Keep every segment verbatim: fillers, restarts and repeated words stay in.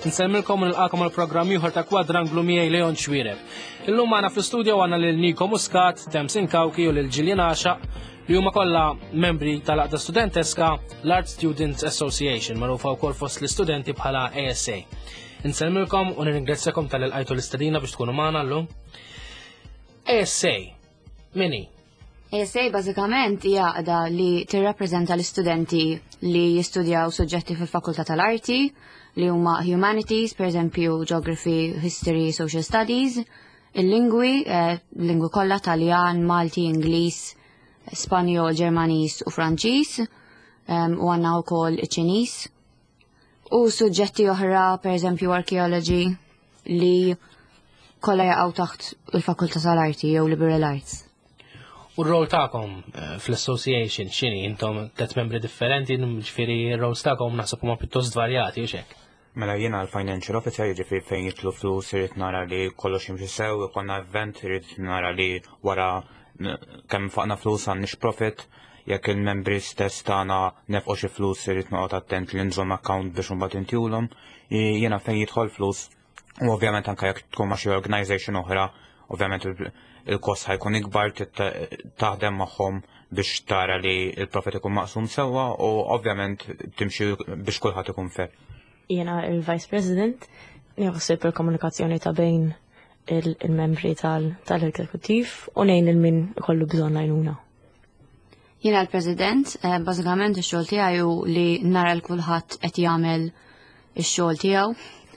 Nsemmilkom nilqakom għal programm ieħor ta' Kwadranglu miegħi Leon Xwiereb. Illum magħna fl-istudju għandna lil Niko Muscat, Temsin Kawki u lil Gillian Għaxaq li huma kollha membri tal-Aqda Studenteska l-Art Students Association magħrufa wkoll fost l-istudenti bħala A S A. Nsemmilkom u nirringrazzjakom tal-ilqajtu l-istedina biex tkunu magħna llum. A S A, mini? A S A bażikament hija għaqda li tirrappreżenta l-istudenti li jistudjaw suġġetti fil-Fakultà tal-Arti li huma Humanities, per eżempju Geography, History, Social Studies, il-lingwi, eh, lingwi kollha Taljan, Malti, Ingliż, Spanjol, Ġermaniż u Franċiż, um, u għandna wkoll iċ-Ċiniż. U suġġetti oħra, per eżempju Archaeology, li kollha jaqgħu taħt il-Fakultà tal-Arti jew Liberal Arts. U r-rol tagħkom fl-association x'inhi intom tliet membri differenti, ġifieri r-rols tagħkom naħseb huma pjuttost varjati u x'hekk. Mela jiena l-financial officer jiġifieri fejn jitlu flus irid nara li kollox jimxi sew, ikollna event irid nara li wara kemm faqna flus għandniex profit, jekk il-membri stess tagħna nefqu xi flus irid noqgħod attent li nżomm account biex imbagħad intihulhom. Jiena fejn jidħol flus u ovvjament anke jekk tkun ma' xi organization oħra, ovvjament il-kost ħajkun ikbar taħdem magħhom biex tara li il-profit ikun maqsum sewwa u ovvjament timxi biex kulħadd ikun fair. Jiena il-Vice President nieħossib il-komunikazzjoni ta' bejn il-membri tal-Eżekuttiv u ngħin il-min ikollu bżonn għajnuna. Jiena l-President, bażikament ix-xogħol tiegħi hu li nara l kulħadd qed jagħmel ix-xogħol tiegħu,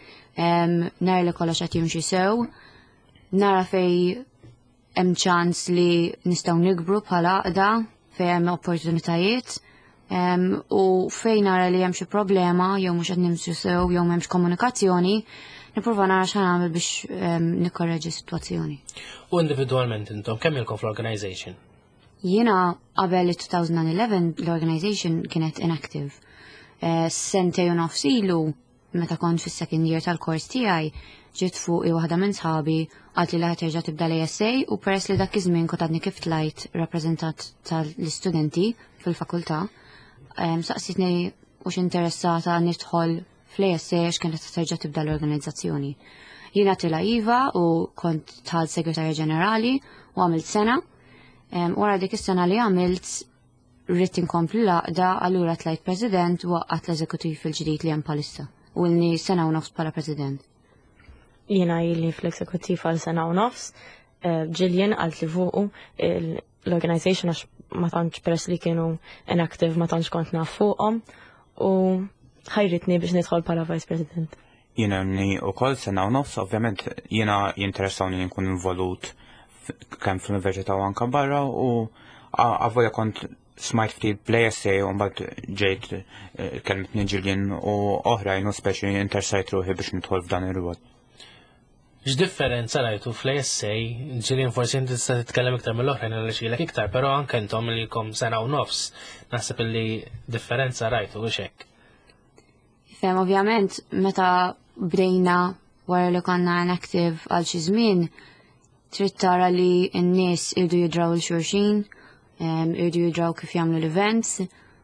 nara li kollox qed jimxi sew, nara fej hemm ċans li nistgħu nikbru bħala għaqda fejn hemm opportunitajiet. Um, u fejn nara li hemm xi problema jew mhux qed nimxu sew jew m'hemmx komunikazzjoni, nipprova nara x'għan nagħmel biex um, nikkorreġi s-sitwazzjoni. U individwalment intom kemm ilkom fl-organization? Jiena qabel il-twenty eleven l-organization kienet inactive. Uh, Sentej u nofs ilu meta kont fis-second year tal-kors tiegħi ġiet fuq waħda minn sħabi għalt li laħet terġa' tibda l-A S A u peress li dak iż-żmien kont għadni kif tlajt rappreżentat tal-istudenti fil-fakultà. Um, Saqsitni u x'interessata nidħol fl-A S A għax kienet terġa' tibda l-organizzazzjoni. Jiena tila Iva u kont tal segretarja ġenerali u għamilt sena. Um, wara dik is-sena li għamilt rrid inkompli l-għaqda allura tlajt President u waqqat l-eżekuttiv il-ġdid li hemm bħalissa u lni sena u nofs bħala President. Jiena illi fl-eżekuttiv għal sena u nofs, Gillian għalt li fuqu l-organization għax ma tantx peress li kienu inactive ma tantx kont naf fuqhom u ħajritni biex nidħol bħala Vice President. Jiena ni wkoll sena u nofs, ovvjament jiena jinteressawni li nkun involut kemm fl-Università u anke barra u għavvoja kont smajt ftit bl-A S A u mbagħad ġejt kelmetni Gillian u oħrajn u speċi interessajt ruħi biex nidħol f'dan ir-rwol. X'differenza rajtu fl-A S A, Gillian forsi inti tista' titkellem iktar mill-oħrajn għal xilek iktar, però anke intom li jkom sena u nofs naħseb li differenza rajtu biex hekk. Fem ovvjament meta bdejna wara li konna inactive għal xi żmien trid tara li n-nies irdu jidraw il-xulxin, irdu jidraw kif jagħmlu l-events,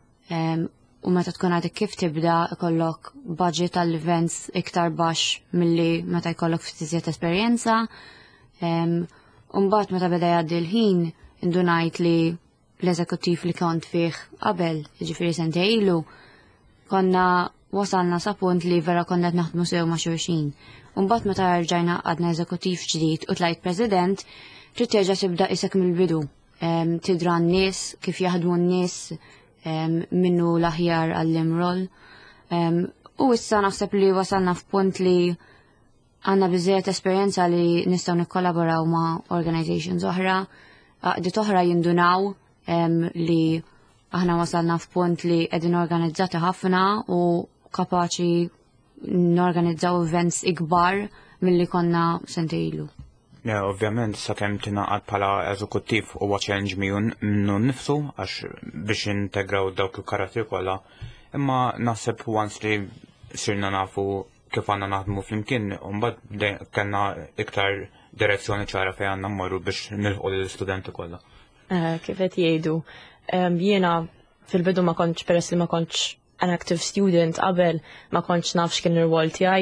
u meta tkun għadek kif tibda ikollok budget tal-events iktar baxx milli meta jkollok ftit esperjenza. U mbagħad meta beda jgħaddi l-ħin indunajt li l-eżekuttiv li kont fih qabel, jiġifieri sentej ilu, konna wasalna sa punt li vera konna qed naħdmu sew ma' xulxin. U mbagħad meta rġajna għadna eżekuttiv ġdid u tlajt President, trid terġa' tibda isek mill-bidu. Tidra n-nies, kif jaħdmu n-nies, Um, minnu l-aħjar għall-imroll. Um, u issa naħseb li wasalna f'punt li għanna bizziet esperjenza li nistaw nikkollaboraw ma' organizations oħra, għaqdiet oħra jindunaw um, li aħna wasalna f'punt li qegħdin organizzati ħafna u kapaċi norganizzaw events ikbar milli konna sentejlu. Ja, ovvjament, sa' kem tinaqad pala eżekuttiv u challenge minnu nifsu għax biex integraw dawk il-karati kolla, imma naħseb once li sirna nafu kif għanna naħdmu fl-imkien, unbad kena iktar direzzjoni ċara fej għanna mmorru biex nilħu l-studenti kolla. Kif qed jgħidu, jiena fil-bidu ma kontx peress li ma kontx an active student qabel ma kontx nafx kien ir-rwol tiegħi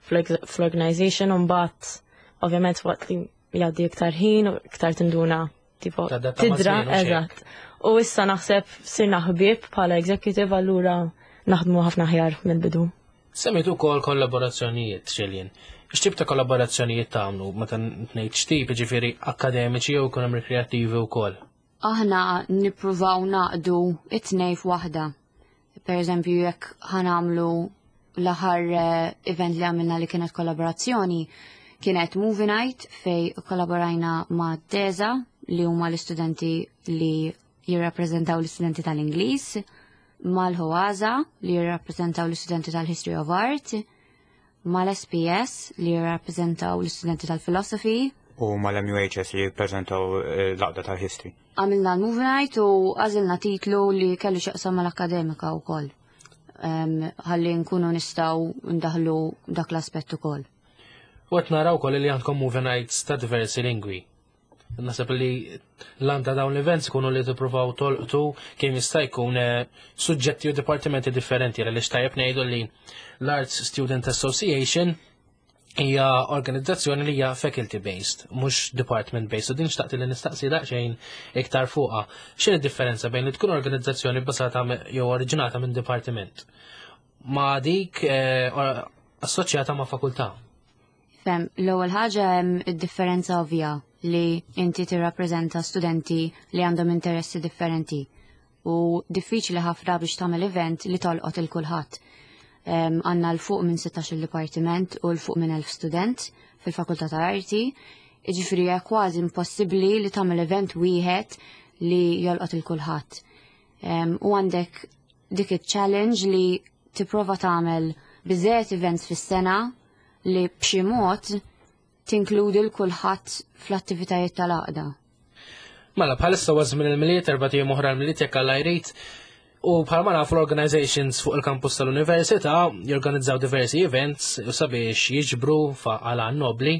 fl-organization un bat ovvjament waqt li jgħaddi iktar ħin u iktar tinduna tipo Tadatta ma' tidra żmien u xejn. eżatt. U issa naħseb sirna ħbieb bħala executive allura naħdmu ħafna ħjar mill-bidu. Semmitu kol kollaborazzjonijiet, Xiljen. X'tip ta' kollaborazzjonijiet tagħmlu meta ngħid x'tip jiġifieri akademiċi jew ekonomi kreattivi wkoll? Aħna nippruvaw naqdu it-tnej f'waħda. Per eżempju, jekk ħanamlu l-aħħar eh, event li għamilna li kienet kollaborazzjoni, kienet Movie Night fej kollaborajna ma' Deza li huma l-istudenti li jirrappreżentaw l-istudenti tal-Ingliż, mal-Hoaza li jirrappreżentaw l-istudenti tal-History of Art, mal-S P S li jirrappreżentaw l-istudenti tal-Philosophy. U mal-M U H S li jippreżentaw l-laqda tal-history. Għamilna l-Movie Night u għazilna titlu li kellu xaqsam mal-akademika u koll. Ħalli nkunu nistaw ndaħlu dak l-aspett ukoll. U qed naraw ukoll li għandkom movie nights ta' diversi lingwi. Nasab li l-għanda dawn l-events kunu li tippruvaw tolqtu kemm jista' jkun suġġetti u dipartimenti differenti għal tajjeb ngħidu li l-Arts Student Association hija organizzazzjoni li hija faculty based, mhux department based, u din xtaqt li nistaqsi daqsxejn iktar fuqha. X'inhi differenza bejn li tkun organizzazzjoni bbażata jew oriġinata minn dipartiment ma' dik assoċjata ma' fakultà? Fem, l-ewwel ħaġa hemm id-differenza ovvja li inti tirrappreżenta studenti li għandhom interessi differenti u diffiċli ħafna biex tagħmel event li tolqot il kulħadd. Għanna l-fuq minn setax il-dipartiment u l-fuq minn elf student fil-Fakultà ta' Arti, iġifri hija kważi impossibbli li tagħmel event wieħed li jolqot il kulħadd. U għandek dik il-challenge li tipprova tagħmel biżejjed events fis-sena li b'xi mod tinkludi l-kulħadd fl-attivitajiet tal-għaqda. Mela bħalissa żmien il-miliet erba' tiem oħra l-miliet jekk Alla jrid. U bħalma nafu l-organizations fuq il-kampus tal-Università jorganizzaw diversi events u sabiex jiġbru għal nobli.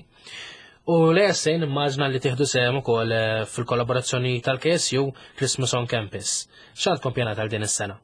U l-essejn immaġna li tieħdu sehem ukoll fil-kollaborazzjoni tal-K S U Christmas on Campus. X'għandkom pjanat għal din is-sena?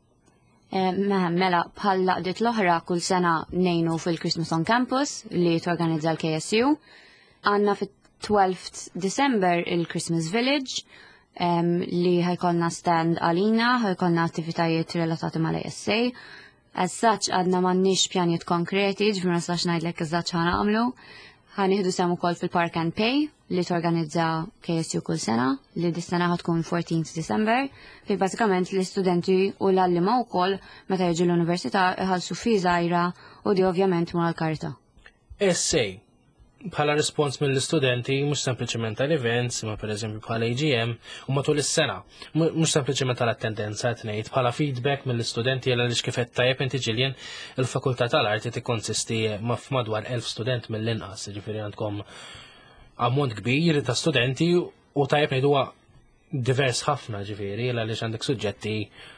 Mela bħal laqdiet l-oħra kull sena nejnu fil-Christmas on Campus li torganizza l-K S U. Għandna fit-twelfth December il-Christmas Village. Um, li ħajkolna stand għalina, ħajkolna attivitajiet relatati mal A S A. As such għadna mannix pjaniet konkreti, ġifir ma nistax ngħidlek eżatt ħana għamlu. Ħanieħdu sem ukoll fil-Park and Pay li torganizza K S U kull sena, li dis-sena ħatkun fourteenth December, fej bażikament l-istudenti u l-allima wkoll meta jiġu l-università iħallsu fi żgħira u di ovvjament mura l-karta. S A bħala respons mill-istudenti mhux sempliċement tal-events, ma pereżempju bħala A G M u matul is-sena, mhux sempliċement tal-attendenza qed ngħid bħala feedback mill-istudenti għal għaliex kif qed tajjeb inti Ġiljen il-Fakultà tal-Arti tikkonsisti ma' f'madwar elf student mill-inqas, jiġifieri għandkom ammont kbir ta' studenti u tajjeb ngħidu huwa divers ħafna ġifieri għaliex għandek suġġetti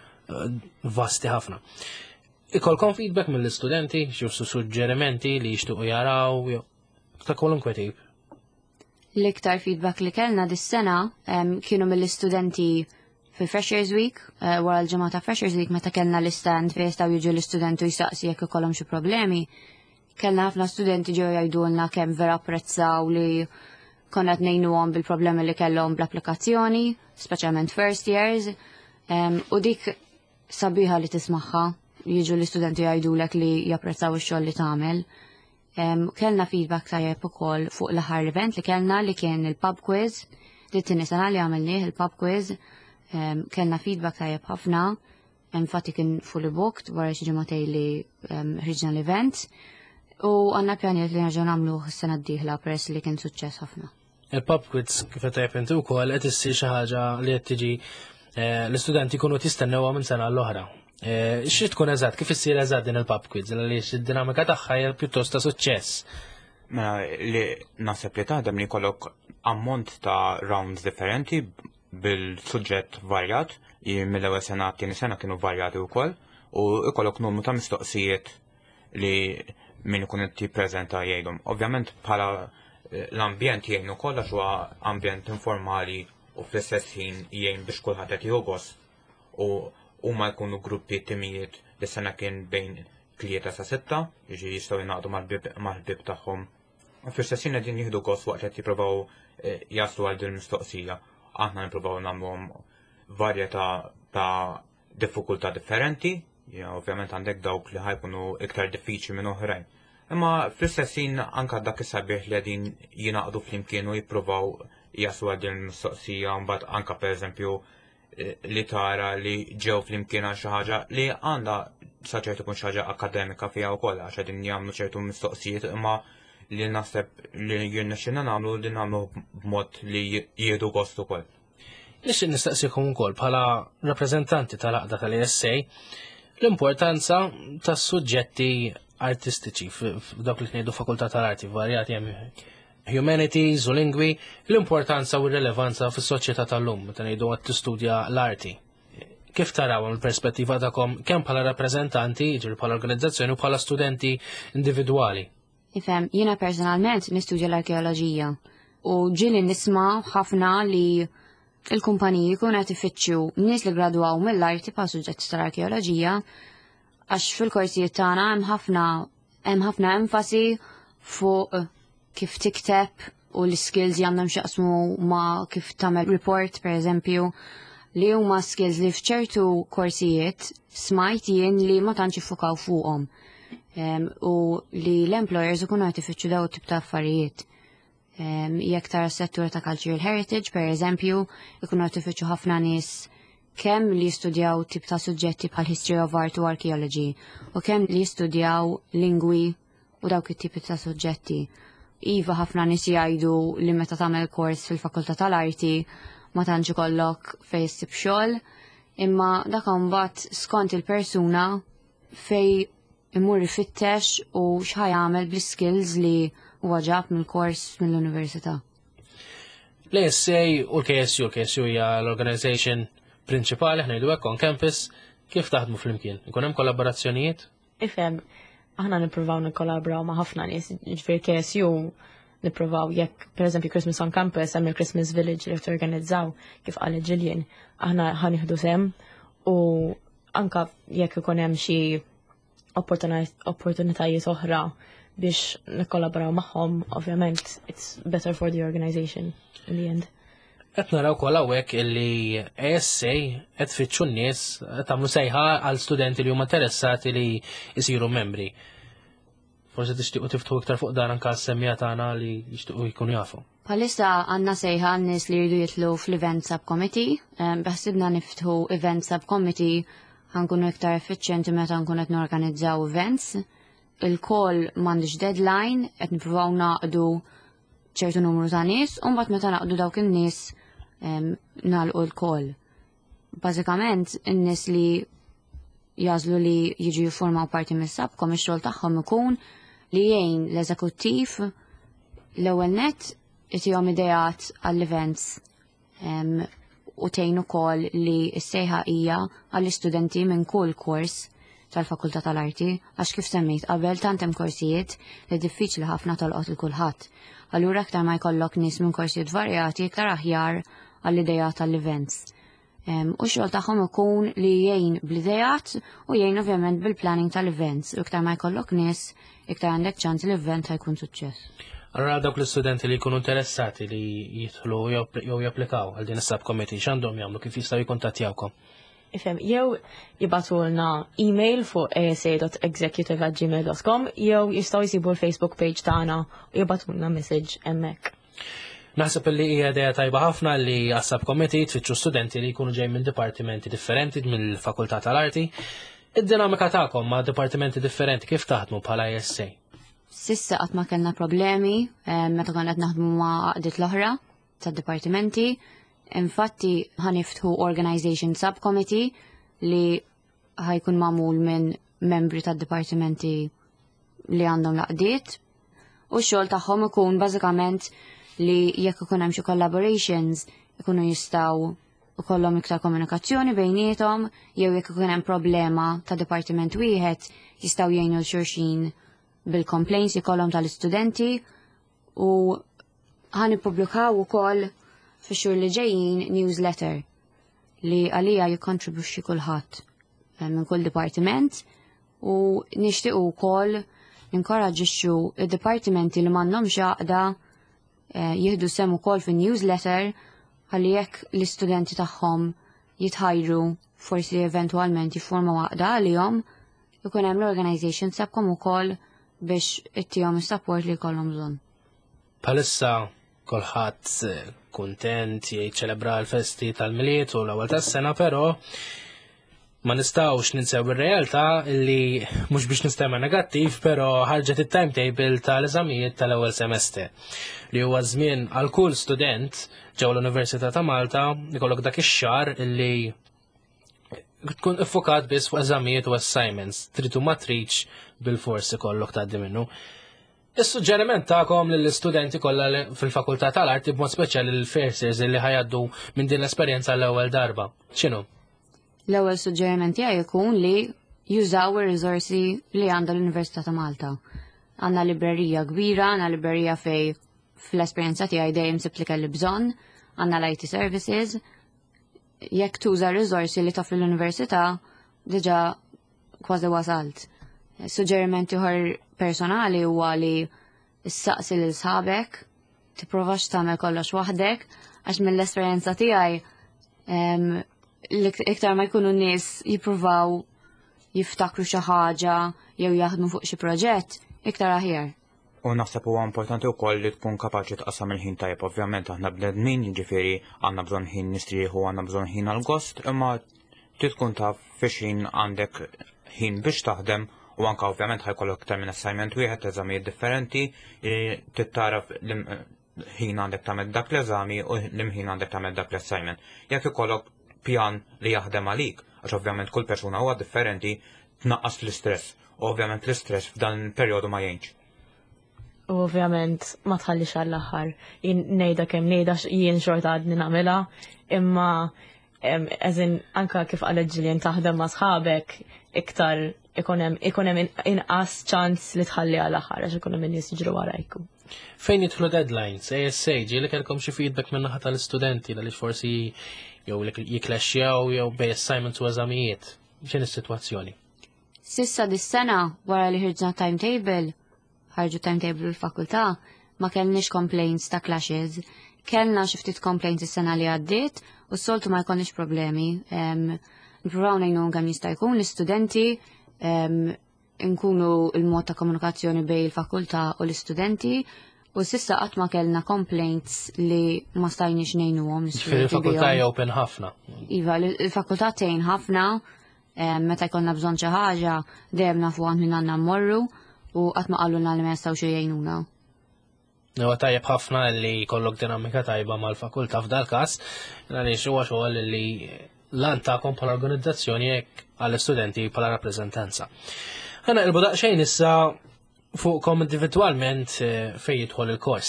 vasti ħafna. Ikolkom feedback mill-istudenti, xi suġġerimenti li jixtiequ jaraw ta' kwalunkwe tip. L-iktar feedback li kellna dis-sena um, kienu mill-istudenti fil-Freshers Week, uh, wara l-ġimgħa ta' Freshers Week meta kellna l-istand fejn jistgħu jiġu l-istudenti jistaqsi jekk ikollhom xi problemi. Kellna ħafna studenti ġew jgħidulna kemm vera apprezzaw li konna qed ngħinuhom bil-problemi li kellhom bl-applikazzjoni, speċjalment first years, um, u dik sabiħa li tismaħħa jiġu l-istudenti jgħidulek li japprezzaw ix-xogħol li tagħmel. Um, kellna feedback tajjeb ukoll fuq l-aħħar event li kellna li kien il-pub quiz, li t-tieni sena li għamilnieh il-pub quiz, um, kellna feedback tajjeb ħafna, infatti kien fully booked wara xi ġimgħatej li um, ħriġna l-event, u għandna pjanijiet li nerġgħu nagħmluh is-sena d-dieħla peress li kien suċċess ħafna. Il-pub quiz kif qed tajjeb inti wkoll qed issir xi ħaġa li qed tiġi l-istudenti jkunu tistennewha minn sena l-oħra. Xi tkun eżatt, kif issir eżatt din il-pub quiz, għaliex id-dinamika tagħha hija pjuttost ta' suċċess. Mela li naħseb li taħdem li jkollok ammont ta' rounds differenti bil-suġġett varjat, mill-ewwel sena tieni sena kienu varjati wkoll, u ikollok numru ta' mistoqsijiet li min ikun qed jippreżenta jgħidhom. Ovvjament bħala l-ambjent jgħinu kollha huwa ambjent informali u fl-istess ħin jgħin biex kulħadd qed jogos u huma jkunu gruppi timijiet li sena kien bejn tlieta sa sitta, jiġi jistgħu jingħaqdu mal-bib tagħhom. Fl-istessin qegħdin jieħdu gost waqt qed jippruvaw jaslu għal din mistoqsija. Aħna nippruvaw nagħmluhom varjetà ta' diffikultà differenti, ovvjament għandek dawk li ħajkunu iktar diffiċli minn oħrajn. Imma fl-istessin anke dak is-sabiħ li qegħdin jingħaqdu flimkien u jippruvaw jaslu għal din mistoqsija mbagħad anke pereżempju li tara li ġew flimkien għal xi ħaġa li għandha sa ċertu kun xi ħaġa akademika fiha wkoll għax qegħdin jagħmlu ċertu mistoqsijiet imma li naħseb li jirnexxinna nagħmlu li nagħmlu b'mod li jieħdu gost ukoll. Nixtieq nistaqsikom ukoll bħala rappreżentanti tal-għaqda tal-E S A l-importanza tas-suġġetti artistiċi f'dawk li ngħidu fakultà tal-arti varjati hemm humanities u lingwi, l-importanza u r-relevanza fis-soċjetà tal-lum meta ngħidu qed tistudja l-arti. Kif taraw mill-perspettiva tagħkom kemm bħala rappreżentanti, jiġri bħala organizzazzjoni u bħala studenti individwali? Ifhem, jiena personalment nistudja l-arkeoloġija u ġieli nisma' ħafna li il-kumpaniji jkunu qed ifittxu nies li gradwaw mill-arti bħal suġġett tal-arkeoloġija għax fil-korsijiet tagħna hemm ħafna hemm ħafna enfasi fuq kif tikteb u l-skills jandam xaqsmu ma kif tamel report, per eżempju, li huma skills li fċertu korsijiet smajt jien li ma tantx iffukaw fuqhom. Um, u li l-employers ikunu qed ifittxu daw tip ta' affarijiet. Um, jekk tara s-settur ta' cultural heritage, per eżempju, ikunu qed ifittxu ħafna nies kemm li jistudjaw tip ta' suġġetti bħal history of art u archaeology, u kemm li jistudjaw lingwi u dawk it-tipi ta' suġġetti. Iva ħafna nies jgħidu li meta tagħmel kors fil-fakultà tal-arti ma tantx ikollok fejn issib xogħol, imma dak mbagħad skont il-persuna fej imur ifittex u x'ħajamel bl-skills li huwa ġab mill-kors mill-università. L-E S A u l-K S U, K S U hija l-organization prinċipali ħnejdu hekk on campus, kif taħdmu flimkien? Ikun hemm kollaborazzjonijiet? Ifhem, aħna nippruvaw nikkollabraw ma' ħafna nies, ġifier K S U nippruvaw jekk pereżempju Christmas on campus hemm il-Christmas Village li torganizzaw kif qalet Gillian, aħna ħanieħdu sem u anka jekk ikun hemm xi opportunitajiet oħra biex nikkollabraw magħhom, ovvjament it's better for the organization in the end. Qed naraw wkoll hawnhekk illi E S A qed tfittxu n-nies tagħmlu sejħa għal studenti li huma interessati li jsiru membri. Forsi tixtiequ tiftħu iktar fuq dan anke s-semmija tagħna li jixtiequ jkunu jafu. Bħalissa għandna sejħa n-nies li jridu jitlu fl-event subcommittee, beħsibna niftħu event subcommittee ħankunu iktar effiċjenti meta nkun qed norganizzaw events. Il-call m'għandix deadline, qed nippruvaw naqdu ċertu numru ta' nies, u mbagħad meta naqdu dawk in-nies nagħlqu l-call. Bażikament in-nies li jażlu li jiġu jiffurmaw parti mis-subcom ix-xogħol tagħhom ikun li jgħin l-eżekuttiv l-ewwel nett itihom idejat għall-events u tgħin ukoll li s-sejħa hija għall-istudenti minn kull kors tal-Fakultà tal-Arti għax kif semmejt qabel tant hemm korsijiet li diffiċli ħafna tolqot il kulħadd. Allura aktar ma jkollok nies minn korsijiet varjati iktar aħjar għall-idejat tal-events. U xogħol tagħhom ikun li jgħin bl-idejat u jgħin ovvjament bil-planning tal-events. U iktar ma jkollok nies iktar għandek ċans l-event ħajkun suċċess. Allora dawk l-istudenti li jkunu interessati li jidħlu jew japplikaw għal din is-subcommittee x'għandhom jagħmlu kif jistgħu jikkuntattjawkom? Ifhem, jew jibatulna email fuq a s a dot executive at gmail dot com jew jistgħu jsibu l-Facebook page tagħna u jibatulna message hemmhekk. Naħseb li hija idea tajba ħafna li għas-subcommittee tfittxu studenti li jkunu ġej minn dipartimenti differenti mill-Fakultà tal-Arti. Id-dinamika tagħkom ma' dipartimenti differenti kif taħdmu bħala E S A? Sissa qatt ma kellna problemi meta konna qed naħdmu ma' qdiet l-oħra tad-dipartimenti. Infatti ħaniftħu organization subcommittee li ħajkun magħmul minn membri tad-dipartimenti li għandhom laqdiet u x-xogħol tagħhom ikun bażikament li jekk ikun hemm xi collaborations ikunu jistgħu ikollhom iktar komunikazzjoni bejniethom jew jekk ikun hemm problema ta' dipartiment wieħed jistgħu jgħinu l-xulxin bil-complaints ikollhom tal-istudenti u ħanippubblikaw ukoll fix-xhur li ġejjin newsletter li għalija jikkontribwixxi kulħadd minn kull dipartiment u nixtiequ wkoll ninkoraġġixxu id-dipartimenti li m'għandhomx għaqda jieħdu sem ukoll fin-newsletter ħalli jekk l-istudenti tagħhom jitħajru forsi eventwalment jiffurmaw għaqda għalihom ikun hemm l-organization sabkom ukoll biex ittihom is-support li jkollhom bżonn. Bħalissa kulħadd kuntent jiċċelebra l-festi tal-miliet u l-ewwel tas-sena, però ma nistgħux ninsew ir-realtà li mhux biex nistema negattiv, però ħarġet it-timetable tal-eżamijiet tal-ewwel semester li huwa żmien għal kull student ġew l-Università ta' Malta ikollok dak ix-xahar li tkun iffokat biss fuq eżamijiet u assignments, tridu ma tridx bil-forsi kollok tgħaddi minnu. Is-suġġeriment tagħkom lill-istudenti kollha fil-Fakultà tal-Arti b'mod speċjali l-firsters li ħajaddu minn din l-esperjenza l-ewwel darba. X'inhu? L-ewwel suġġeriment tiegħi jkun li jużaw ir-riżorsi li għandha l-Università ta' Malta. Għandna librerija kbira, għandna librerija fej fl-esperjenza tiegħi dejjem sibt li kelli bżonn, għandna l-I T services. Jekk tuża r-riżorsi li taf l-Università diġà kważi wasalt. Suġġeriment ieħor personali huwa li issaqsi lil sħabek, tipprovax tagħmel kollox waħdek, għax mill-esperjenza tiegħi iktar ma jkunu n-nies jippruvaw jiftakru xi ħaġa jew jaħdmu fuq xi proġett, iktar aħjar. U naħseb huwa importanti wkoll li tkun kapaċi tqassam il-ħin tajjeb, ovvjament aħna bnedmin, jiġifieri għandna bżonn ħin nistrieħu, għandna bżonn ħin għall-gost, imma trid tkun taf fiex ħin għandek ħin biex taħdem u anke ovvjament ħajkollok iktar minn assignment wieħed eżamijiet differenti, tittaraf ħin għandek tagħmel dak l-eżami u l-imħin għandek tagħmel dak l-assignment. Jekk ikollok pjan li jaħdem għalik, għax ovvjament kull persuna huwa differenti, tnaqqas l-istress, u ovvjament l-istress f'dan il-perjodu ma jgħinx. U ovvjament ma tħallix għall-aħħar. Jien ngħidha kemm ngħidha jien xorta għadni nagħmilha, imma eżin anka kif qalet Ġilien taħdem ma' sħabek iktar ikun hemm inqas ċans li tħalli għall-aħħar għax ikun hemm in-nies jiġru warajku. Fejn jidħlu deadlines, A S A, ġieli kellkom xi feedback minn naħa tal-istudenti għaliex forsi jew jiklexxjaw jew bej assignments u eżamijiet. X'in is-sitwazzjoni? Sissa dis-sena wara li ħirġna timetable, ħarġu timetable l-fakultà, ma kellniex complaints ta' clashes. Kellna xi ftit complaints is-sena li għaddiet u s-soltu ma jkollniex problemi. Nippruvaw ngħinu kemm jista' jkun l-istudenti, nkunu il-mod ta' komunikazzjoni bej il-fakultà u l-istudenti u sissa qatt ma kellna complaints li ma stajniex ngħinuhom. Fil-fakultà open ħafna. Iva, il-fakultà tgħin ħafna, meta jkollna bżonn xi ħaġa dejjem nafu għand minn għandna mmorru u qatt ma qalulna li ma jistgħux jgħinuna. Huwa tajjeb ħafna li jkollok dinamika tajba mal-fakultà f'dal każ, għaliex huwa xogħol li lan tagħkom bħala organizzazzjoni hekk għall-istudenti bħala rappreżentanza. Ħana qilbu daqsxejn issa fuqkom individwalment fejn jidħol il-kors.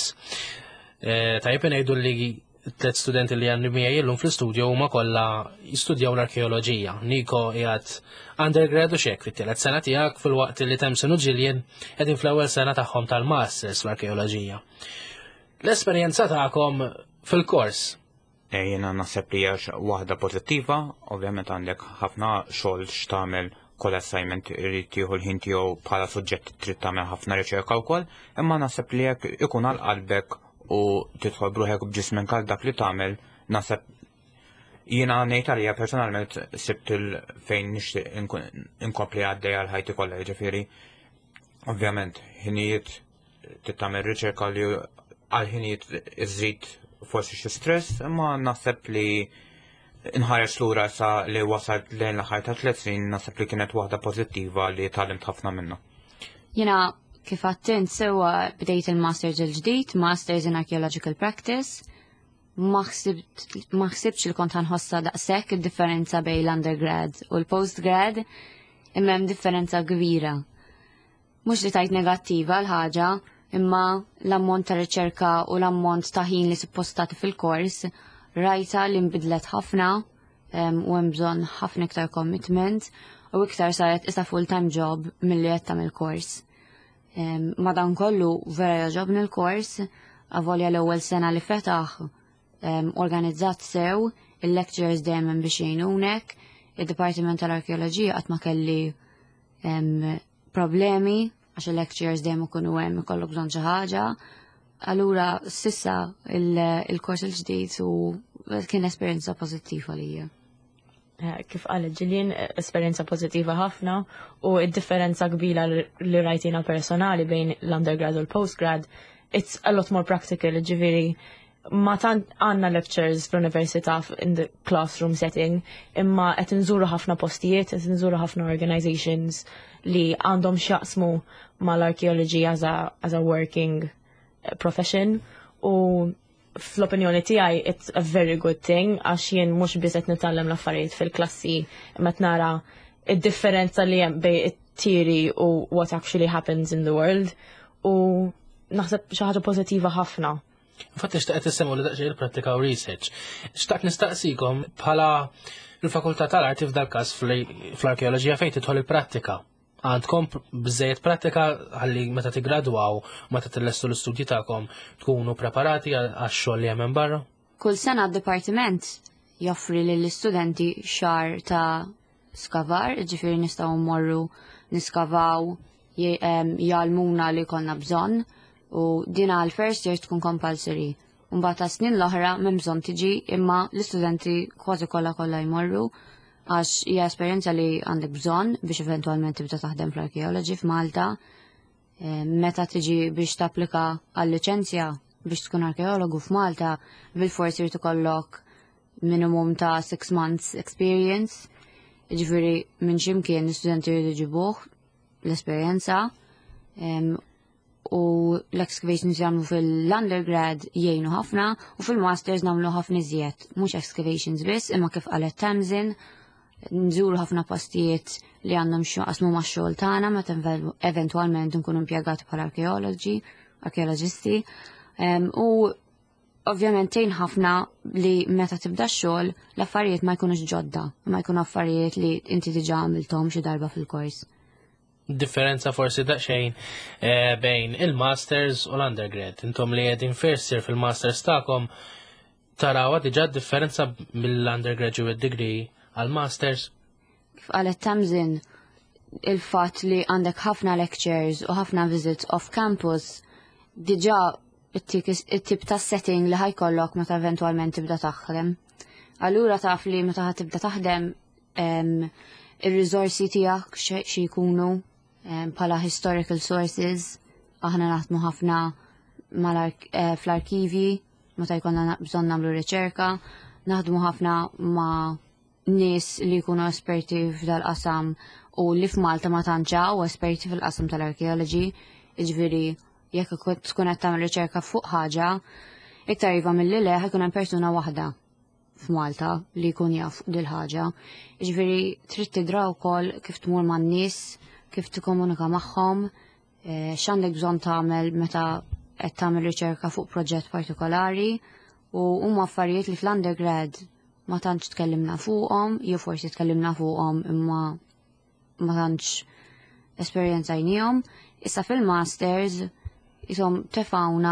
Tajjeb ngħidu li tliet studenti li għandu miegħi llum fl-istudju huma kollha jistudjaw l-arkeoloġija. Niko qiegħed undergrad u xek fit-tielet sena tiegħek fil-waqt li Temsin u Ġilien qegħdin fl-ewwel sena tagħhom tal-masters fl-arkeoloġija. L-esperjenza tagħkom fil-kors. Jiena naħseb li hija waħda pożittiva, ovvjament għandek ħafna xogħol x'tagħmel kull assignment irid tieħu l-ħin tiegħu bħala suġġett trid tagħmel ħafna riċerka wkoll, imma naħseb li jekk ikun għal qalbek u tidħol bruħek b'ġismek għal dak li tagħmel, naħseb jiena ngħid għalija personalment sibt fejn nixtieq inkompli għaddej għal ħajti kollha, jiġifieri ovvjament ħinijiet titagħmel riċerka li għal ħinijiet iżżid forsi xi stress, imma naħseb li inħares lura sa li wasalt lejn l-aħħar ta' tliet snin naħseb li kienet waħda pożittiva li tgħallimt ħafna minnha. Jiena kif attent sewa bdejt il-Masters il-ġdid, Masters in Archaeological Practice, ma ħsibx li kont ħanħossa daqshekk id-differenza bejn l-undergrad u l-postgrad, imma hemm differenza kbira. Mhux li tajt negattiva l-ħaġa, imma l-ammont ta' riċerka u l-ammont ta' ħin li suppostati fil-kors rajta li nbidlet ħafna u hemm bżonn ħafna iktar commitment u iktar saret isa full-time job milli qed tagħmel kors. Madankollu vera jaġobni l-kors, avolja l-ewwel sena li fetaħ organizzat sew, il-lecturers dejjem biex jgħinunek, id-Dipartiment tal-Arkeoloġija qatt ma kelli em, problemi għax il-lectures dejjem ikunu hemm ikollok bżonn xi ħaġa. Allura sissa il-kors il-ġdid u kien esperjenza pożittiva lija. Kif qalet Ġilien, esperjenza pozittiva ħafna u id-differenza kbira li rajtina personali bejn l-undergrad u l-postgrad, it's a lot more practical, ġiviri, ma tant għanna lectures fl-università in the classroom setting, imma qed nżuru ħafna postijiet, qed nżuru ħafna organizations li għandhom xjaqsmu mal-archaeology as a, as a working profession u fl-opinjoni tiegħi it's a very good thing għax jien mhux biss qed nitgħallem l-affarijiet fil-klassi imma nara id-differenza li hemm bejn it-tieri u what actually happens in the world u naħseb xi ħaġa pożittiva ħafna. Infatti xtaqt tissemmu li daqsxejn il-prattika u research. Xtaqt nistaqsikom bħala l-fakultà tal-arti f'dal każ fl-arkeoloġija fejn tidħol il-prattika. Għandkom bżejjed prattika ħalli meta tigradwaw u meta tillestu l-istudji tagħkom tkunu preparati għax-xogħol li hemm barra? Kull sena d-dipartiment joffri lill-istudenti xahar ta' skavar, ġifieri nistgħu mmorru niskavaw jgħalmuna li konna bżonn u din għal first year tkun compulsory. Mbagħad ta' snin l-oħra m'hemm bżonn tiġi imma l-istudenti kważi kollha kollha jmorru għax hija esperjenza li għandek bżonn biex eventwalment tibda taħdem fl-arkeoloġi f'Malta. Meta tiġi biex tapplika għall-liċenzja biex tkun arkeologu f'Malta, bil-forsi jrid ikollok minimum ta' six months experience. Ġifieri minn x'imkien l-istudenti jridu jġibuh l-esperjenza u l-excavations jagħmlu fil-undergrad jgħinu ħafna u fil-masters nagħmlu ħafna iżjed, mhux excavations biss, imma kif qalet Tamsin nżuru ħafna postijiet li għandhom qasmu ma' xogħol tagħna meta eventwalment nkunu impjegati bħala arkeoloġi, arkeoloġisti. U ovvjament tgħin ħafna li meta tibda x-xogħol l-affarijiet ma jkunux ġodda, ma jkunu affarijiet li inti diġà għamilthom xi darba fil-kors. Differenza forsi daqsxejn bejn il-masters u l-undergrad. Intom li qegħdin first year fil-masters tagħkom taraw diġà differenza mill-undergraduate degree għal-masters? Kif qalet Tamsin, il-fatt li għandek ħafna lectures u ħafna visits off campus diġà it-tip ta' setting li ħajkollok meta eventwalment tibda taħdem. Allura taf li meta tibda taħdem ir-riżorsi tiegħek xi jkunu bħala historical sources, aħna naħdmu ħafna fl-arkivi meta jkollna bżonn nagħmlu riċerka, naħdmu ħafna ma' nies li jkunu esperti f'dal-qasam u li f'Malta ma tantx u esperti fil-qasam tal-arkeoloġi, jiġifieri jekk tkun qed tagħmel riċerka fuq ħaġa, iktar iva milli le ħajkun hemm persuna waħda f'Malta li jkun jaf dil ħaġa. Jiġifieri trid tidra wkoll kif tmur man-nies, kif tikkomunika magħhom, x'għandek bżonn tagħmel meta qed tagħmel riċerka fuq proġett partikolari u huma affarijiet li fl-undergrad ma tantx tkellimna fuqhom, jew forsi tkellimna fuqhom imma ma tantx esperjenzajnihom. Issa fil-masters isom tefawna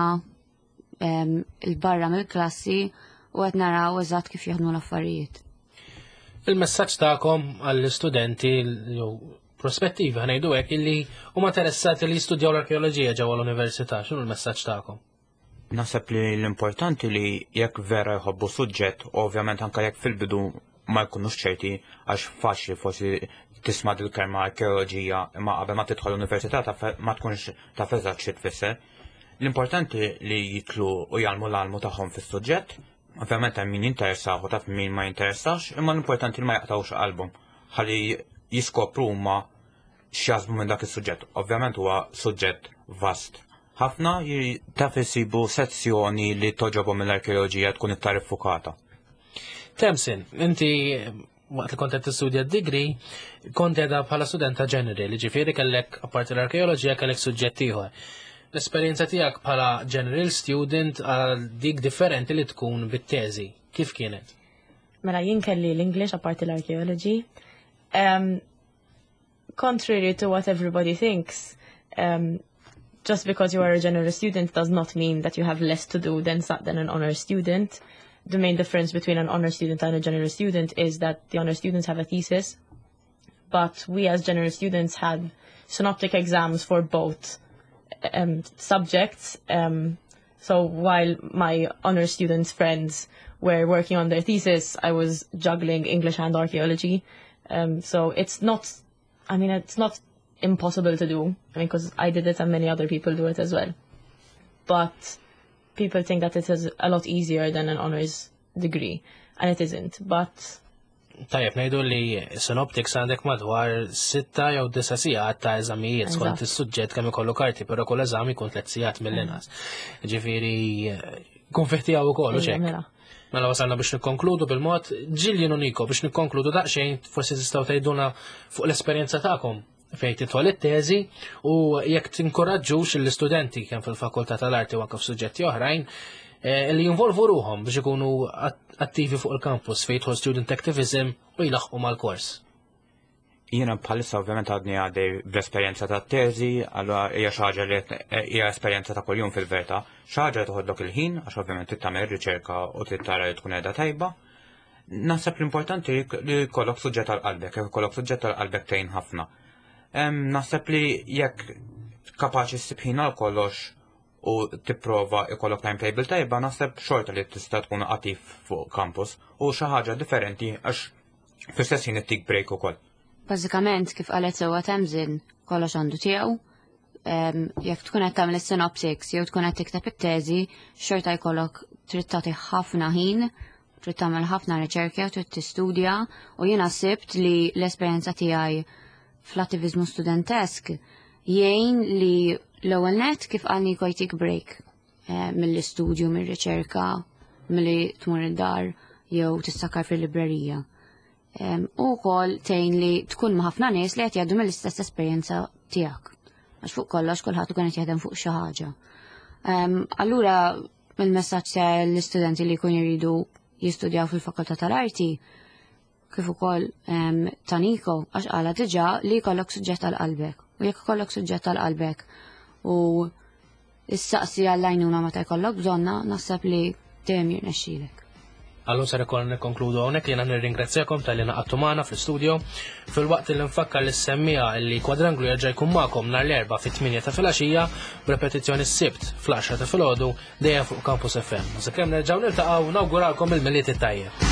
il-barra mill-klassi u qed naraw eżatt kif jaħdmu l-affarijiet. Il-messaġġ tagħkom għall-istudenti jew prospettivi ħanejdu hekk illi huma interessati li jistudjaw l-arkeoloġija ġewwa l-università, x'inhu l-messaġġ tagħkom? Naħseb li l-importanti li jekk vera jħobbu suġġett, ovvjament anke jekk fil-bidu ma jkunux ċerti għax faċli forsi tisma' dil-kelma arkeoloġija imma qabel ma tidħol l-università ma tkunx taf eżatt xi tfisser. L-importanti li jitlu u jgħalmu l-għalmu tagħhom fis-suġġett, ovvjament hemm min jinteressaw u taf min ma jinteressax, imma l-importanti li ma jaqtgħux qalbhom ħalli jiskopru huma x'jażbu minn dak is-suġġett. Ovvjament huwa suġġett vast. Ħafna taf isibu sezzjoni li toġobhom mill-arkeoloġija tkun iktar iffukata. Tamsin, inti waqt li kont qed tistudja d-degree, kont qiegħda bħala studenta ġenerali, ġifieri kellek apparti l-arkeoloġija kellek suġġett ieħor. L-esperjenza tiegħek bħala general student għal dik differenti li tkun bit-teżi. Kif kienet? Mela jien kelli l-English apparti l-arkeoloġi. Um, contrary to what everybody thinks, um, just because you are a general student does not mean that you have less to do than, than an honor student. The main difference between an honor student and a general student is that the honor students have a thesis, but we as general students had synoptic exams for both um, subjects. Um, so while my honor students friends were working on their thesis, I was juggling English and archaeology. Um, so it's not, I mean, it's not impossible to do. I mean, because I did it and many other people do it as well. But people think that it is a lot easier than an honors degree, and it isn't. But Tajjeb, ngħidu li synoptics għandek madwar sitta jew disa sigħat ta' eżamijiet skont is-suġġett kemm ikollu karti, però kull eżami jkun tliet sigħat mill-inqas. Ġifieri konfettijaw ukoll u ċekk. Mela wasalna biex nikkonkludu bil-mod, Gillian u Nico biex nikkonkludu daqsxejn forsi tistgħu tgħidulna fuq l-esperjenza tagħkom fejn titħol it-teżi u jekk tinkoraġġux l-istudenti kemm fil-Fakultà tal-Arti u anke f'suġġetti oħrajn li jinvolvu ruhom biex ikunu attivi fuq il-campus fejn jidħol student activism u jilaħqu mal-kors. Jiena bħalissa ovvjament għadni għaddej bl-esperjenza ta' teżi, allura hija xi ħaġa li hija esperjenza ta' kuljum fil-verità, xi ħaġa li toħodlok il-ħin għax ovvjament trid tagħmel riċerka u trid tara li tkun qiegħda tajba. Naħseb l-importanti li jkollok suġġett għall-qalbek, jekk ikollok suġġett għall-qalbek tgħin ħafna. Naħseb li jekk kapaċi ssib ħin għal kollox u tipprova ikollok timetable tajba, naħseb xorta li tista' tkun attiv fuq campus u xi ħaġa differenti għax fl-istess ħin ittik break ukoll. Bażikament kif qalet sewwa Temżin kollox għandu tiegħu. Jekk tkun qed tagħmel is-synoptics jew tkun qed tikteb it-teżi, xorta jkollok trid tagħti ħafna ħin, trid tagħmel ħafna riċerka u trid tistudja u jiena sibt li l-esperjenza tiegħi fl-attiviżmu studentesk jgħin li l-ewwel net kif qal Nico jtik break mill-istudju, mir-riċerka, milli tmur id-dar jew tistakar fil-librerija. U wkoll tgħin li tkun ma' ħafna nies li qed jgħaddu mill-istess esperjenza tiegħek. Għax fuq kollox kulħadd ikun qed jaħdem fuq xi ħaġa. Allura il-messaġġ tal-istudenti li jkun jridu jistudjaw fil-Fakultà tal-Arti kif ukoll ta' Nico għax qala diġà li jkollok suġġett għall-qalbek. U jekk ikollok suġġett għall-qalbek u issaqsi għall-għajnuna meta jkollok bżonna, naħseb li dejjem jirnexxielek. Allura ser ikoll nikkonkludu hawnhekk jiena nirringrazzjakom tal-li naqgħodtu magħna fl-istudio filwaqt li nfakkar lis semmija li Kwadranglu jerġa' jkun magħkom nhar l-erbgħa fit-tminja ta' filgħaxija b'repetizzjoni s-sibt fl-għaxra ta' filgħodu dejjem fuq Campus F M. Sakemm nerġgħu niltaqgħu nawguralkom il-miliet it-tajjeb.